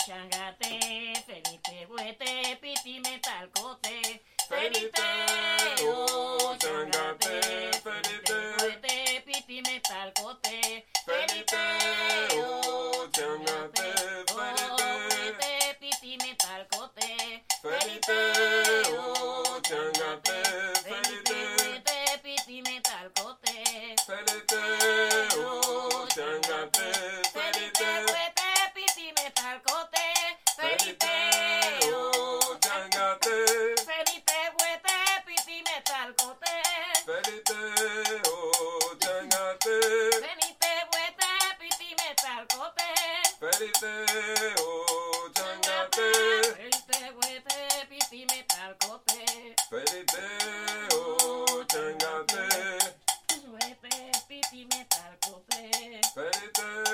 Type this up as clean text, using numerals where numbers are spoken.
changate, felite, huete, piti, metalcote, feliteo, changate, felite, huete, piti, metalcote, feliteo, changate, felite, piti, metalcote, feliteo, changate, felite, piti, metalcote, Feliteo, changate, felite, huete, piti, metalcote, feliteo, changate, felite, huete, piti, metalcote, feliteo, changate, felite, huete, piti, metalcote, feliteo, changate, felite, huete, piti, metalcote, feliteo, changate, huete, piti, metalcote, feliteo.